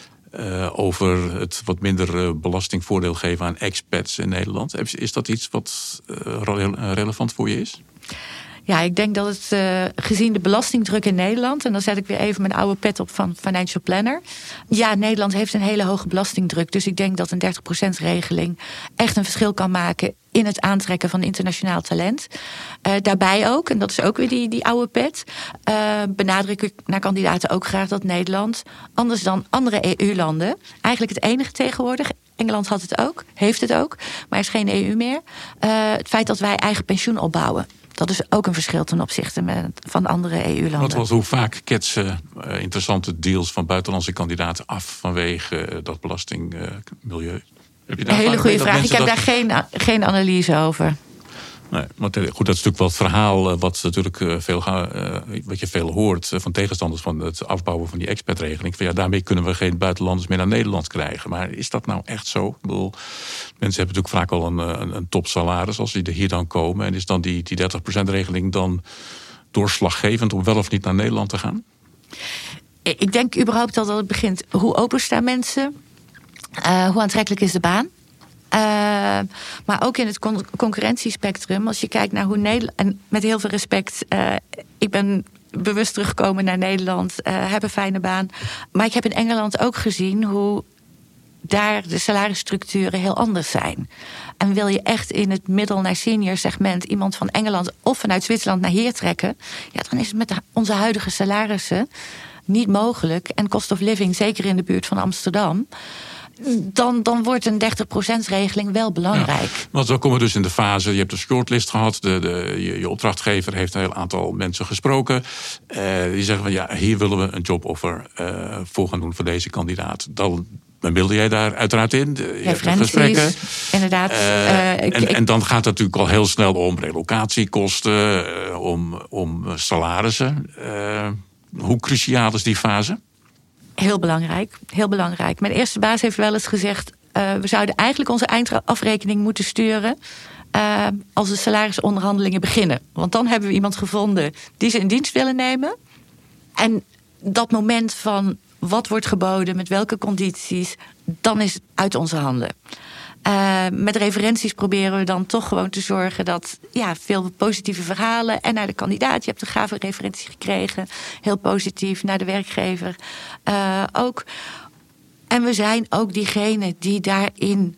uh, over het wat minder uh, belastingvoordeel geven aan expats in Nederland. Is dat iets wat uh, relevant voor je is? Ja, ik denk dat het uh, gezien de belastingdruk in Nederland, en dan zet ik weer even mijn oude pet op van Financial Planner. Ja, Nederland heeft een hele hoge belastingdruk. Dus ik denk dat een dertig procent regeling echt een verschil kan maken in het aantrekken van internationaal talent. Uh, daarbij ook, en dat is ook weer die, die oude pet, uh, benadruk ik naar kandidaten ook graag dat Nederland, anders dan andere E U-landen, eigenlijk het enige tegenwoordig, Engeland had het ook, heeft het ook, maar is geen E U meer. Uh, het feit dat wij eigen pensioen opbouwen. Dat is ook een verschil ten opzichte met, van andere E U-landen. Wat was hoe vaak ketsen uh, interessante deals van buitenlandse kandidaten af vanwege uh, dat belastingmilieu? Uh, een hele goede vraag. Ik heb dat... daar geen, geen analyse over. Nee, maar goed, dat is natuurlijk wel het verhaal wat, natuurlijk veel, uh, wat je veel hoort van tegenstanders van het afbouwen van die expatregeling. Van ja, daarmee kunnen we geen buitenlanders meer naar Nederland krijgen. Maar is dat nou echt zo? Ik bedoel, mensen hebben natuurlijk vaak al een, een, een topsalaris als die hier dan komen. En is dan die, die dertig procent regeling dan doorslaggevend om wel of niet naar Nederland te gaan? Ik denk überhaupt dat het begint. Hoe open staan mensen? Uh, hoe aantrekkelijk is de baan? Uh, maar ook in het con- concurrentiespectrum, als je kijkt naar hoe Nederland, en met heel veel respect, uh, ik ben bewust teruggekomen naar Nederland, uh, heb een fijne baan. Maar ik heb in Engeland ook gezien hoe daar de salarisstructuren heel anders zijn. En wil je echt in het middel naar senior segment iemand van Engeland of vanuit Zwitserland naar hier trekken, ja, dan is het met de, onze huidige salarissen niet mogelijk. En cost of living, zeker in de buurt van Amsterdam, Dan, dan wordt een dertig procent regeling wel belangrijk. Ja, want dan komen we dus in de fase, je hebt een shortlist gehad, de, de, je, je opdrachtgever heeft een heel aantal mensen gesproken. Uh, die zeggen van ja, hier willen we een joboffer uh, voor gaan doen voor deze kandidaat. Dan, dan wilde jij daar uiteraard in. Je hebt gesprekken. Inderdaad. Uh, uh, ik, en, ik, en dan gaat het natuurlijk al heel snel om relocatiekosten, uh, om, om salarissen. Uh, hoe cruciaal is die fase? Heel belangrijk, heel belangrijk. Mijn eerste baas heeft wel eens gezegd, Uh, we zouden eigenlijk onze eindafrekening moeten sturen Uh, als de salarisonderhandelingen beginnen. Want dan hebben we iemand gevonden die ze in dienst willen nemen. En dat moment van wat wordt geboden, met welke condities, dan is het uit onze handen. Uh, met referenties proberen we dan toch gewoon te zorgen dat ja, veel positieve verhalen. En naar de kandidaat, je hebt een gave referentie gekregen. Heel positief, naar de werkgever uh, ook. En we zijn ook diegene die daarin,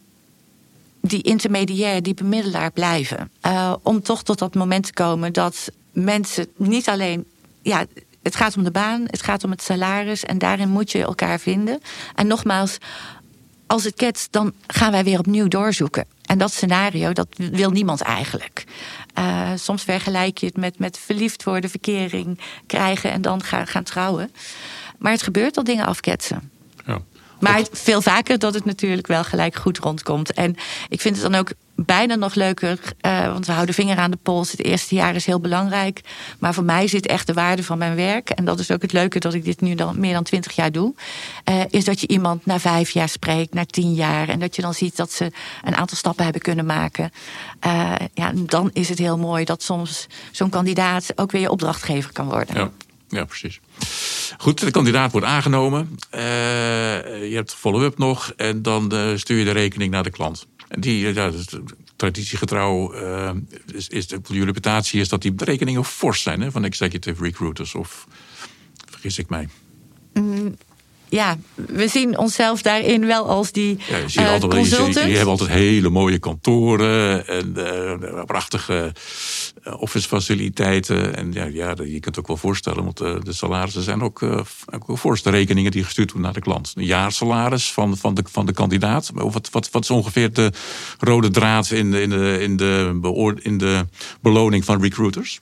die intermediair, die bemiddelaar blijven. Uh, om toch tot dat moment te komen dat mensen niet alleen, ja, het gaat om de baan, het gaat om het salaris. En daarin moet je elkaar vinden. En nogmaals, als het ketst, dan gaan wij weer opnieuw doorzoeken. En dat scenario, dat wil niemand eigenlijk. Uh, soms vergelijk je het met, met verliefd worden, verkering krijgen en dan gaan, gaan trouwen. Maar het gebeurt dat dingen afketsen. Ja. Maar veel vaker dat het natuurlijk wel gelijk goed rondkomt. En ik vind het dan ook bijna nog leuker, uh, want we houden vinger aan de pols. Het eerste jaar is heel belangrijk. Maar voor mij zit echt de waarde van mijn werk. En dat is ook het leuke dat ik dit nu dan meer dan twintig jaar doe. Uh, is dat je iemand na vijf jaar spreekt, na tien jaar. En dat je dan ziet dat ze een aantal stappen hebben kunnen maken. Uh, ja, dan is het heel mooi dat soms zo'n kandidaat ook weer je opdrachtgever kan worden. Ja, ja precies. Goed, de kandidaat wordt aangenomen. Uh, je hebt follow-up nog. En dan uh, stuur je de rekening naar de klant. En die, ja, traditiegetrouw uh, is, is de, jullie reputatie is dat die rekeningen fors zijn, hè, van executive recruiters. Of vergis ik mij? Mm, ja, we zien onszelf daarin wel als die ja, je ziet uh, altijd, consultant. Je, je, je hebt altijd hele mooie kantoren en uh, prachtige uh, office faciliteiten. En ja, ja, je kunt het ook wel voorstellen, want uh, de salarissen zijn ook, uh, ook fors. De rekeningen die gestuurd worden naar de klant. Een jaarsalaris van, van, de, van de kandidaat. Wat, wat, wat is ongeveer de rode draad in de, in de, in de, beoor, in de beloning van recruiters?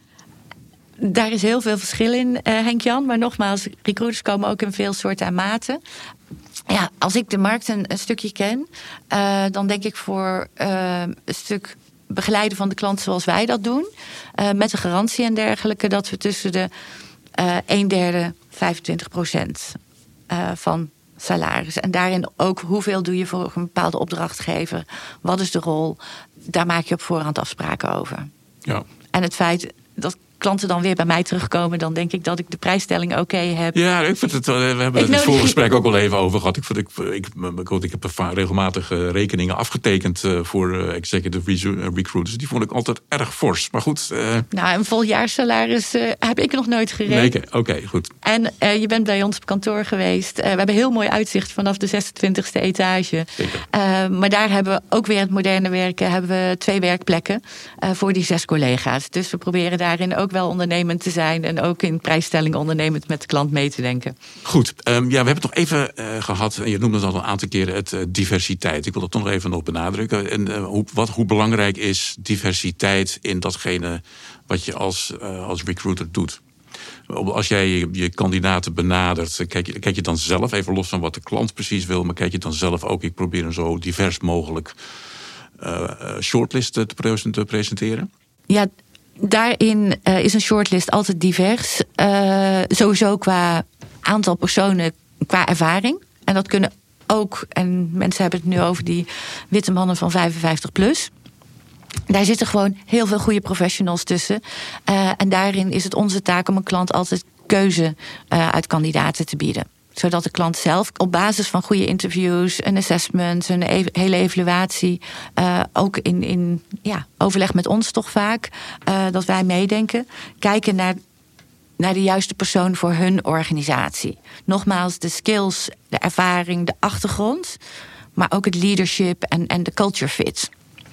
Daar is heel veel verschil in, uh, Henk-Jan. Maar nogmaals, recruiters komen ook in veel soorten en maten. Ja, als ik de markt een, een stukje ken, uh, dan denk ik voor uh, een stuk begeleiden van de klant zoals wij dat doen. Uh, met de garantie en dergelijke, dat we tussen de uh, een derde, vijfentwintig procent uh, van salaris. En daarin ook hoeveel doe je voor een bepaalde opdrachtgever. Wat is de rol? Daar maak je op voorhand afspraken over. Ja. En het feit dat klanten dan weer bij mij terugkomen, dan denk ik dat ik de prijsstelling oké okay heb. Ja, ik vind het. We hebben ik het in het vorige gesprek ook al even over gehad. Ik, ik, ik, ik, ik heb regelmatig rekeningen afgetekend voor executive recruiters. Die vond ik altijd erg fors. Maar goed. Uh... Nou, een voljaarssalaris uh, heb ik nog nooit gerekend. Nee, oké, okay, goed. En uh, je bent bij ons op kantoor geweest. Uh, we hebben heel mooi uitzicht vanaf de zesentwintigste etage. Uh, maar daar hebben we ook weer het moderne werken. Hebben we twee werkplekken uh, voor die zes collega's. Dus we proberen daarin ook wel ondernemend te zijn en ook in prijsstelling ondernemend met de klant mee te denken. Goed, um, ja, we hebben het nog even uh, gehad, en je noemde het al een aantal keren, het uh, diversiteit. Ik wil dat toch nog even nog benadrukken. En uh, hoe, wat, hoe belangrijk is diversiteit in datgene wat je als, uh, als recruiter doet? Als jij je, je kandidaten benadert, kijk je, kijk je dan zelf, even los van wat de klant precies wil, maar kijk je dan zelf ook, ik probeer een zo divers mogelijk uh, shortlist te, te presenteren? Ja, daarin uh, is een shortlist altijd divers. Uh, sowieso qua aantal personen, qua ervaring. En dat kunnen ook, en mensen hebben het nu over die witte mannen van vijfenvijftig plus. Daar zitten gewoon heel veel goede professionals tussen. Uh, en daarin is het onze taak om een klant altijd keuze uh, uit kandidaten te bieden. Zodat de klant zelf op basis van goede interviews, een assessment, een ev- hele evaluatie, uh, ook in, in ja, overleg met ons toch vaak, uh, dat wij meedenken, kijken naar, naar de juiste persoon voor hun organisatie. Nogmaals, de skills, de ervaring, de achtergrond, maar ook het leadership en, en de culture fit.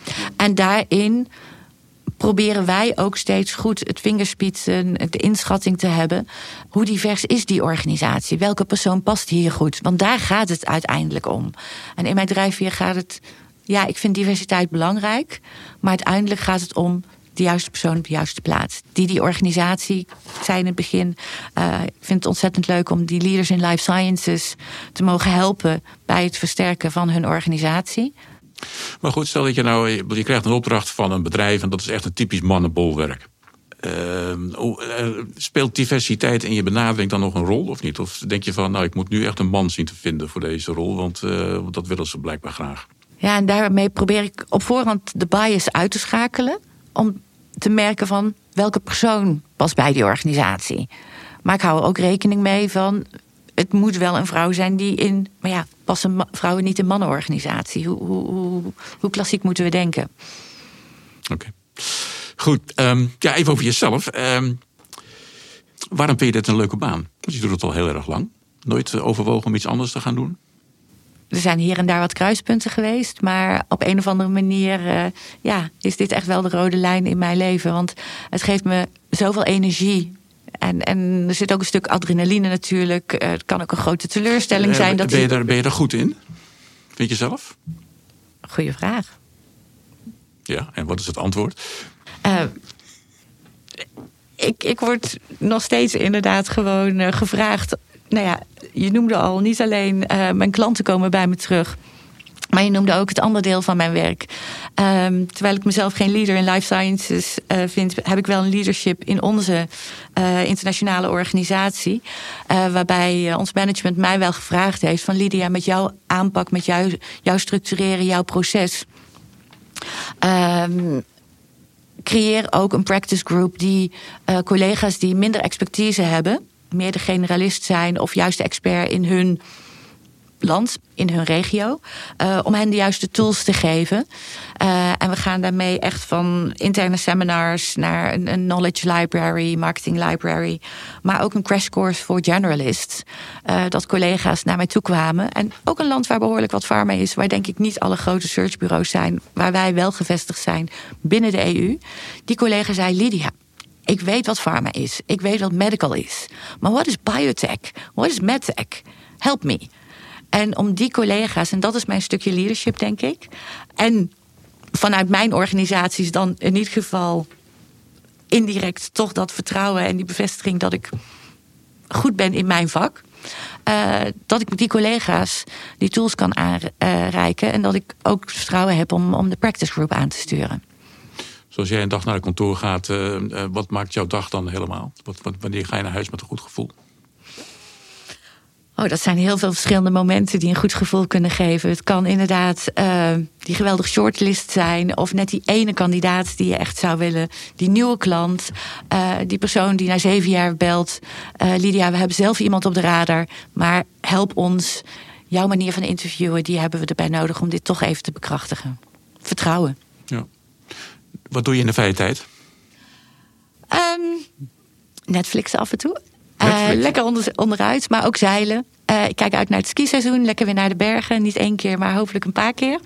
En daarin proberen wij ook steeds goed het vingerspitsen, de inschatting te hebben. Hoe divers is die organisatie? Welke persoon past hier goed? Want daar gaat het uiteindelijk om. En in mijn drijfveer gaat het, ja, ik vind diversiteit belangrijk, maar uiteindelijk gaat het om de juiste persoon op de juiste plaats. Die die organisatie, ik zei in het begin, uh, ik vind het ontzettend leuk om die leaders in life sciences te mogen helpen bij het versterken van hun organisatie. Maar goed, stel dat je nou, je krijgt een opdracht van een bedrijf en dat is echt een typisch mannenbolwerk. Uh, uh, speelt diversiteit in je benadering dan nog een rol of niet? Of denk je van, nou, ik moet nu echt een man zien te vinden voor deze rol, want uh, dat willen ze blijkbaar graag. Ja, en daarmee probeer ik op voorhand de bias uit te schakelen, om te merken van welke persoon past bij die organisatie. Maar ik hou er ook rekening mee van, het moet wel een vrouw zijn die in, maar ja, passen ma- vrouwen niet in mannenorganisatie? Hoe, hoe, hoe, hoe klassiek moeten we denken? Oké. Okay. Goed, um, ja, even over jezelf. Um, waarom vind je dit een leuke baan? Want je doet het al heel erg lang. Nooit overwogen om iets anders te gaan doen? Er zijn hier en daar wat kruispunten geweest, maar op een of andere manier uh, ja, is dit echt wel de rode lijn in mijn leven. Want het geeft me zoveel energie. En, en er zit ook een stuk adrenaline natuurlijk. Uh, het kan ook een grote teleurstelling zijn. Dat ben, je daar, ben je daar goed in? Vind je zelf? Goeie vraag. Ja, en wat is het antwoord? Uh, ik, ik word nog steeds inderdaad gewoon uh, gevraagd. Nou ja, je noemde al, niet alleen uh, mijn klanten komen bij me terug. Maar je noemde ook het andere deel van mijn werk. Um, terwijl ik mezelf geen leader in life sciences uh, vind, heb ik wel een leadership in onze uh, internationale organisatie. Uh, waarbij uh, ons management mij wel gevraagd heeft van Lydia, met jouw aanpak, met jou, jouw structureren, jouw proces. Um, creëer ook een practice group die uh, collega's die minder expertise hebben, meer de generalist zijn of juist de expert in hun land, in hun regio, uh, om hen de juiste tools te geven. Uh, en we gaan daarmee echt van interne seminars naar een, een knowledge library, marketing library, maar ook een crash course voor generalists. Uh, dat collega's naar mij toe kwamen. En ook een land waar behoorlijk wat pharma is, waar denk ik niet alle grote searchbureaus zijn, waar wij wel gevestigd zijn binnen de E U. Die collega zei, Lydia, ik weet wat pharma is. Ik weet wat medical is. Maar wat is biotech? Wat is medtech? Help me. En om die collega's, en dat is mijn stukje leadership, denk ik. En vanuit mijn organisaties dan in ieder geval indirect toch dat vertrouwen en die bevestiging dat ik goed ben in mijn vak. Uh, dat ik die collega's die tools kan aanreiken. En dat ik ook vertrouwen heb om, om de practice group aan te sturen. Zoals jij een dag naar het kantoor gaat, uh, uh, wat maakt jouw dag dan helemaal? Wat, wat, wanneer ga je naar huis met een goed gevoel? Oh, dat zijn heel veel verschillende momenten die een goed gevoel kunnen geven. Het kan inderdaad uh, die geweldige shortlist zijn, of net die ene kandidaat die je echt zou willen. Die nieuwe klant, uh, die persoon die na zeven jaar belt. Uh, Lydia, we hebben zelf iemand op de radar, maar help ons. Jouw manier van interviewen, die hebben we erbij nodig om dit toch even te bekrachtigen. Vertrouwen. Ja. Wat doe je in de vrije tijd? Um, Netflixen af en toe. Uh, lekker onder, onderuit, maar ook zeilen. Uh, ik kijk uit naar het skiseizoen, lekker weer naar de bergen. Niet één keer, maar hopelijk een paar keer.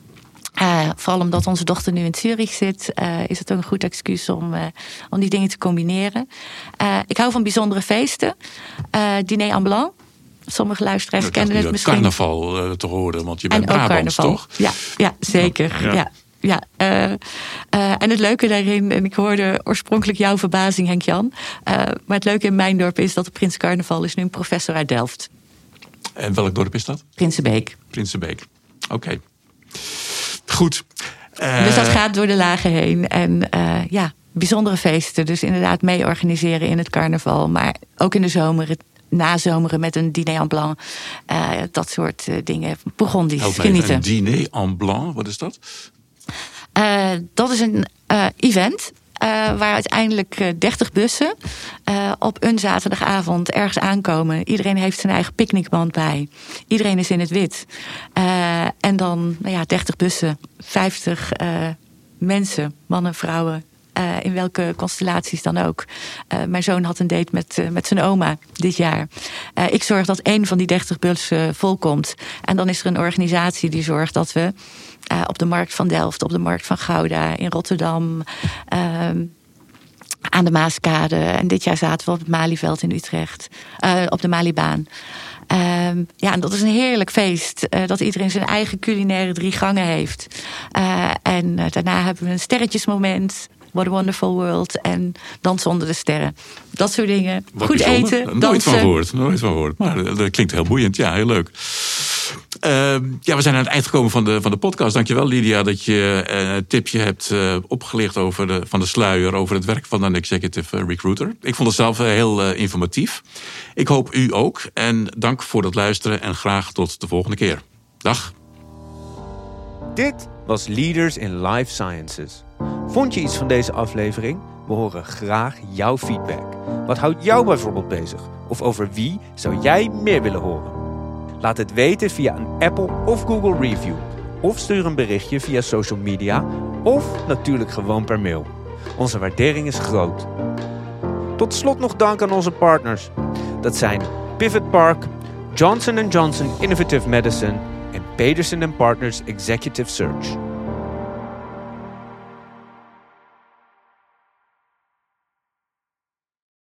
Uh, vooral omdat onze dochter nu in Zurich zit, uh, is het ook een goed excuus om, uh, om die dingen te combineren. Uh, ik hou van bijzondere feesten. Uh, Diner en Blanc. Sommige luisteraars ik kennen het misschien. Carnaval uh, te horen, want je bent Brabants, toch? Ja, ja zeker. Ja. ja. Ja, uh, uh, en het leuke daarin, en ik hoorde oorspronkelijk jouw verbazing, Henk-Jan. Uh, maar het leuke in mijn dorp is dat de Prins Carnaval is nu een professor uit Delft. En welk dorp is dat? Prinsenbeek. Prinsenbeek, oké. Okay. Goed. Uh... Dus dat gaat door de lagen heen. En uh, ja, bijzondere feesten. Dus inderdaad mee organiseren in het carnaval. Maar ook in de zomer, het nazomeren met een diner en blanc. Uh, dat soort uh, dingen. Bourgondisch, genieten. Een diner en blanc, wat is dat? Uh, dat is een uh, event uh, waar uiteindelijk uh, dertig bussen uh, op een zaterdagavond ergens aankomen. Iedereen heeft zijn eigen picknickmand bij. Iedereen is in het wit. Uh, en dan nou ja, dertig bussen, vijftig uh, mensen, mannen, vrouwen. Uh, in welke constellaties dan ook. Uh, mijn zoon had een date met, uh, met zijn oma dit jaar. Uh, ik zorg dat één van die dertig bussen volkomt. En dan is er een organisatie die zorgt dat we Uh, op de markt van Delft, op de markt van Gouda, in Rotterdam, uh, aan de Maaskade. En dit jaar zaten we op het Malieveld in Utrecht, uh, op de Malibaan. Uh, ja, en dat is een heerlijk feest. Uh, dat iedereen zijn eigen culinaire drie gangen heeft. Uh, en uh, daarna hebben we een sterretjesmoment. What a Wonderful World en Dansen onder de sterren. Dat soort dingen. Wat goed bijzonder. eten, nooit dansen. Van gehoord, nooit van gehoord. Maar dat klinkt heel boeiend. Ja, heel leuk. Uh, ja, we zijn aan het eind gekomen van de, van de podcast. Dankjewel, Lydia, dat je uh, een tipje hebt uh, opgelicht over de, van de sluier over het werk van een executive recruiter. Ik vond het zelf uh, heel uh, informatief. Ik hoop u ook. En dank voor het luisteren en graag tot de volgende keer. Dag. Dit was Leaders in Life Sciences. Vond je iets van deze aflevering? We horen graag jouw feedback. Wat houdt jou bijvoorbeeld bezig? Of over wie zou jij meer willen horen? Laat het weten via een Apple of Google review. Of stuur een berichtje via social media. Of natuurlijk gewoon per mail. Onze waardering is groot. Tot slot nog dank aan onze partners. Dat zijn Pivot Park, Johnson and Johnson Innovative Medicine en Peterson and Partners Executive Search.